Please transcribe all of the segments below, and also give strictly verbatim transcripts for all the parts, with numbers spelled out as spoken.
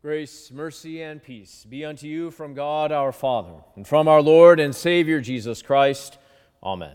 Grace, mercy, and peace be unto you from God our Father, and from our Lord and Savior Jesus Christ. Amen.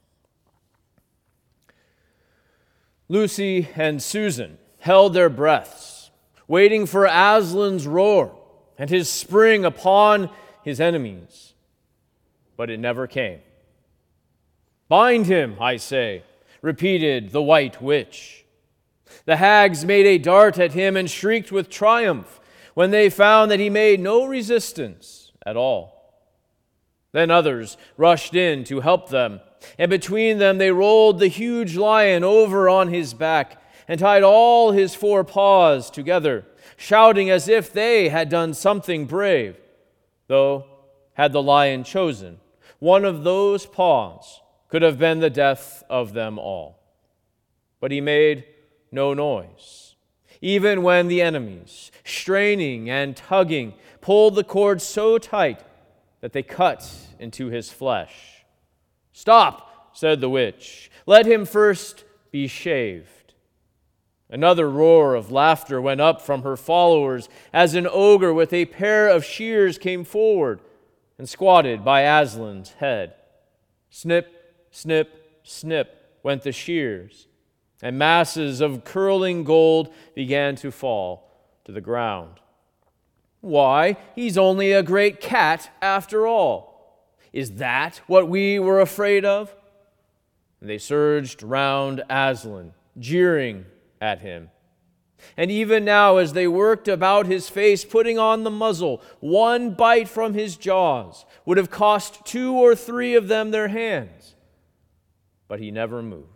Lucy and Susan held their breaths, waiting for Aslan's roar and his spring upon his enemies. But it never came. "Bind him, I say," repeated the white witch. The hags made a dart at him and shrieked with triumph when they found that he made no resistance at all. Then others rushed in to help them, and between them they rolled the huge lion over on his back and tied all his four paws together, shouting as if they had done something brave, though, had the lion chosen, one of those paws could have been the death of them all. But he made no noise, even when the enemies, straining and tugging, pulled the cord so tight that they cut into his flesh. "Stop," said the witch. "Let him first be shaved." Another roar of laughter went up from her followers as an ogre with a pair of shears came forward and squatted by Aslan's head. Snip, snip, snip went the shears, and masses of curling gold began to fall to the ground. "Why, he's only a great cat after all. Is that what we were afraid of?" And they surged round Aslan, jeering at him. And even now, as they worked about his face, putting on the muzzle, one bite from his jaws would have cost two or three of them their hands. But he never moved.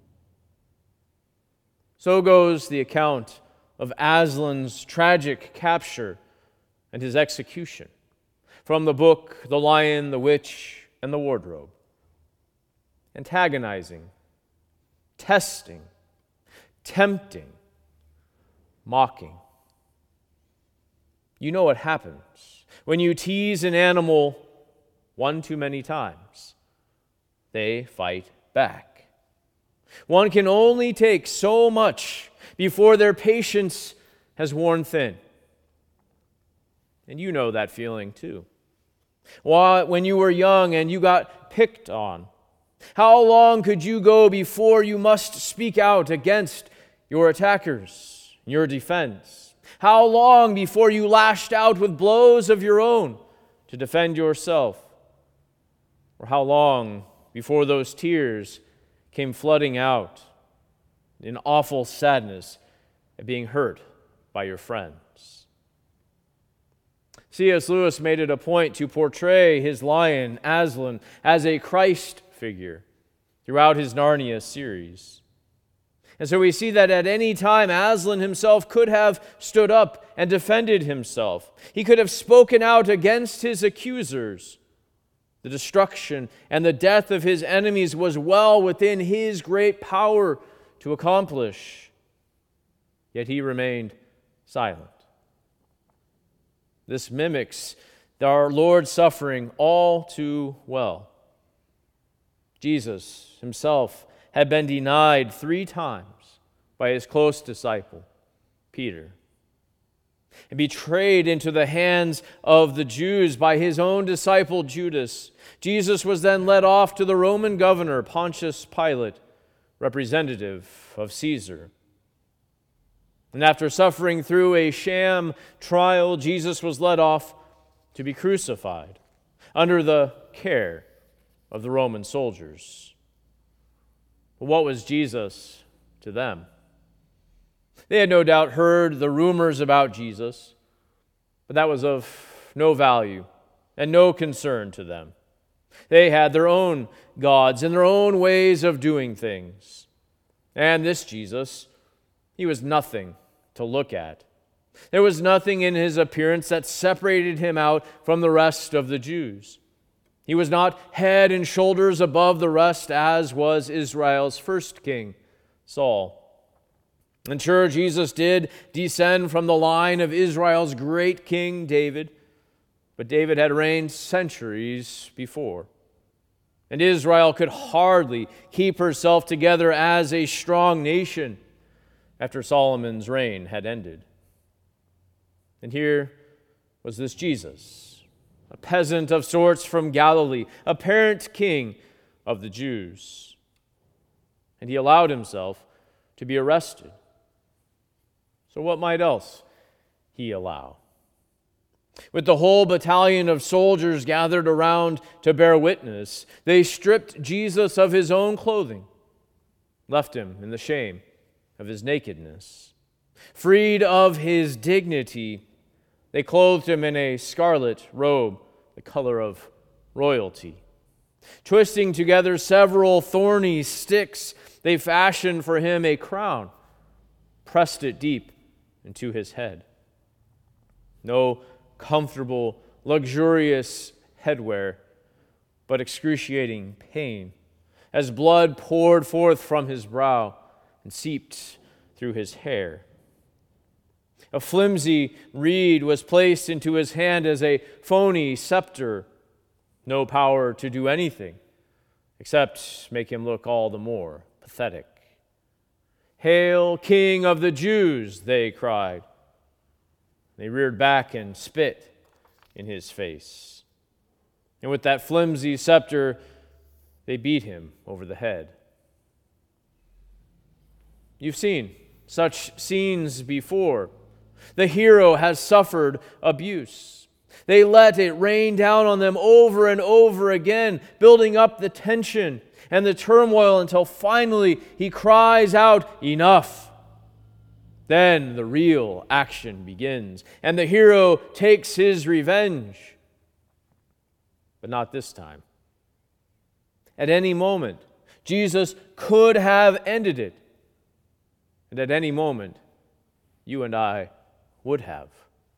So goes the account of Aslan's tragic capture and his execution from the book The Lion, the Witch, and the Wardrobe. Antagonizing, testing, tempting, mocking. You know what happens when you tease an animal one too many times. They fight back. One can only take so much before their patience has worn thin. And you know that feeling too. When you were young and you got picked on, how long could you go before you must speak out against your attackers, your defense? How long before you lashed out with blows of your own to defend yourself? Or how long before those tears came flooding out in awful sadness at being hurt by your friends? C S Lewis made it a point to portray his lion, Aslan, as a Christ figure throughout his Narnia series. And so we see that at any time, Aslan himself could have stood up and defended himself. He could have spoken out against his accusers. The destruction and the death of his enemies was well within his great power to accomplish. Yet he remained silent. This mimics our Lord's suffering all too well. Jesus himself had been denied three times by his close disciple, Peter, and betrayed into the hands of the Jews by his own disciple Judas. Jesus was then led off to the Roman governor, Pontius Pilate, representative of Caesar. And after suffering through a sham trial, Jesus was led off to be crucified under the care of the Roman soldiers. But what was Jesus to them? They had no doubt heard the rumors about Jesus, but that was of no value and no concern to them. They had their own gods and their own ways of doing things. And this Jesus, he was nothing to look at. There was nothing in his appearance that separated him out from the rest of the Jews. He was not head and shoulders above the rest, as was Israel's first king, Saul. And sure, Jesus did descend from the line of Israel's great king, David, but David had reigned centuries before. And Israel could hardly keep herself together as a strong nation after Solomon's reign had ended. And here was this Jesus, a peasant of sorts from Galilee, apparent king of the Jews. And he allowed himself to be arrested. So what might else he allow? With the whole battalion of soldiers gathered around to bear witness, they stripped Jesus of his own clothing, left him in the shame of his nakedness. Freed of his dignity, they clothed him in a scarlet robe, the color of royalty. Twisting together several thorny sticks, they fashioned for him a crown, pressed it deep into his head. No comfortable, luxurious headwear, but excruciating pain, as blood poured forth from his brow and seeped through his hair. A flimsy reed was placed into his hand as a phony scepter, no power to do anything except make him look all the more pathetic. "Hail, King of the Jews!" they cried. They reared back and spit in his face. And with that flimsy scepter, they beat him over the head. You've seen such scenes before. The hero has suffered abuse. They let it rain down on them over and over again, building up the tension and the turmoil until finally he cries out, "Enough!" Then the real action begins, and the hero takes his revenge. But not this time. At any moment, Jesus could have ended it. And at any moment, you and I would have.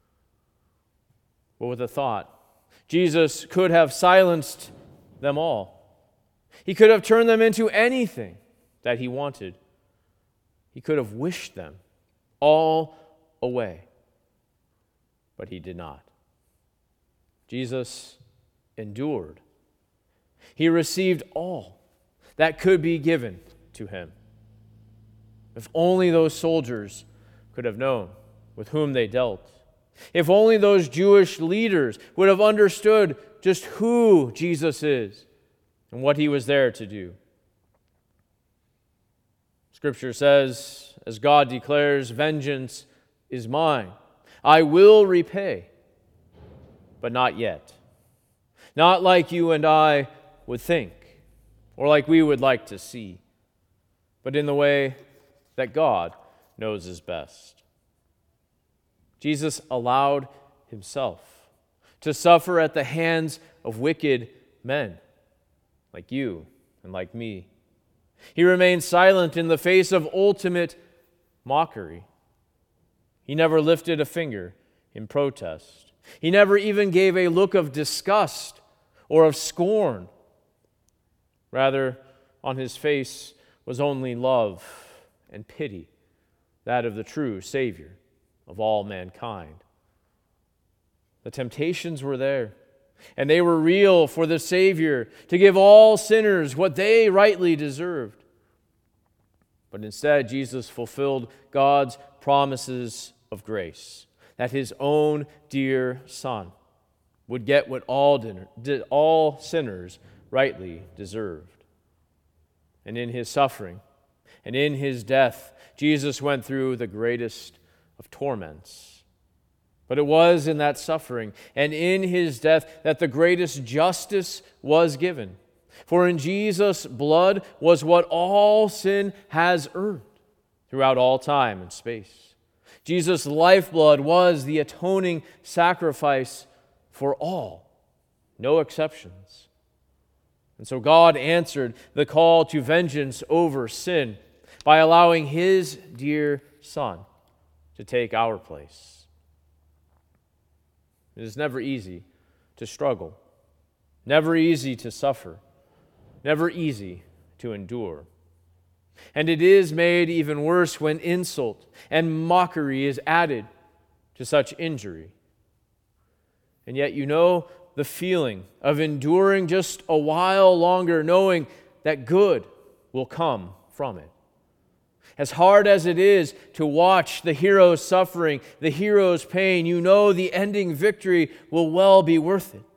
But with a thought, Jesus could have silenced them all. He could have turned them into anything that he wanted. He could have wished them all away. But he did not. Jesus endured. He received all that could be given to him. If only those soldiers could have known with whom they dealt. If only those Jewish leaders would have understood just who Jesus is and what he was there to do. Scripture says, as God declares, "Vengeance is mine. I will repay," but not yet. Not like you and I would think, or like we would like to see, but in the way that God knows is best. Jesus allowed himself to suffer at the hands of wicked men, like you and like me. He remained silent in the face of ultimate mockery. He never lifted a finger in protest. He never even gave a look of disgust or of scorn. Rather, on his face was only love and pity, that of the true Savior of all mankind. The temptations were there, and they were real for the Savior to give all sinners what they rightly deserved. But instead, Jesus fulfilled God's promises of grace, that his own dear Son would get what all, dinner, all sinners rightly deserved. And in his suffering and in his death, Jesus went through the greatest of torments. But it was in that suffering and in his death that the greatest justice was given. For in Jesus' blood was what all sin has earned throughout all time and space. Jesus' lifeblood was the atoning sacrifice for all, no exceptions. And so God answered the call to vengeance over sin by allowing his dear Son to take our place. It is never easy to struggle, never easy to suffer, never easy to endure. And it is made even worse when insult and mockery is added to such injury. And yet you know the feeling of enduring just a while longer, knowing that good will come from it. As hard as it is to watch the hero's suffering, the hero's pain, you know the ending victory will well be worth it.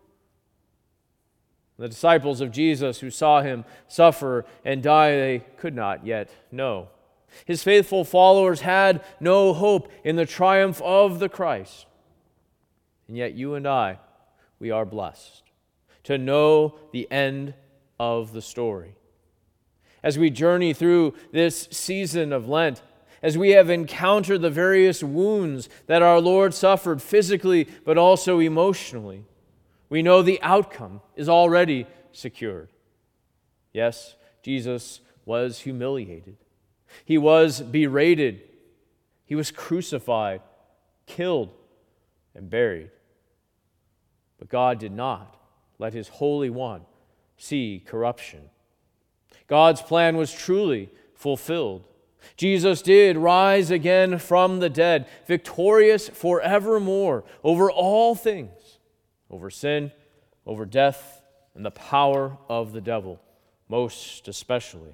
The disciples of Jesus who saw him suffer and die, they could not yet know. His faithful followers had no hope in the triumph of the Christ. And yet you and I, we are blessed to know the end of the story. As we journey through this season of Lent, as we have encountered the various wounds that our Lord suffered physically but also emotionally, we know the outcome is already secured. Yes, Jesus was humiliated. He was berated. He was crucified, killed, and buried. But God did not let his Holy One see corruption. God's plan was truly fulfilled. Jesus did rise again from the dead, victorious forevermore over all things, over sin, over death, and the power of the devil, most especially.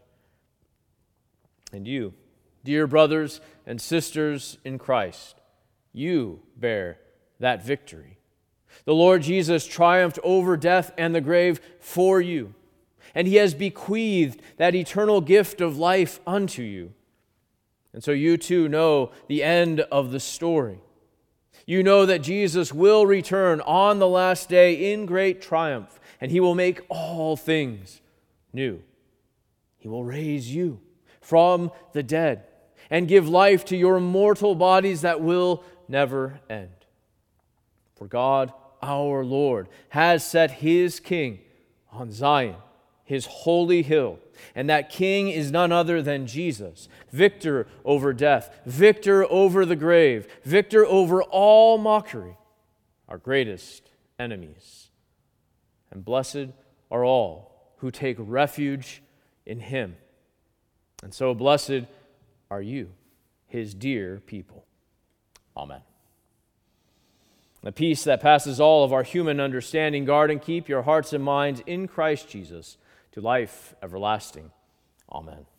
And you, dear brothers and sisters in Christ, you bear that victory. The Lord Jesus triumphed over death and the grave for you, and he has bequeathed that eternal gift of life unto you. And so you too know the end of the story. You know that Jesus will return on the last day in great triumph, and he will make all things new. He will raise you from the dead and give life to your mortal bodies that will never end. For God, our Lord, has set his King on Zion, his holy hill, and that King is none other than Jesus, victor over death, victor over the grave, victor over all mockery, our greatest enemies. And blessed are all who take refuge in him. And so blessed are you, his dear people. Amen. The peace that passes all of our human understanding, guard and keep your hearts and minds in Christ Jesus to life everlasting. Amen.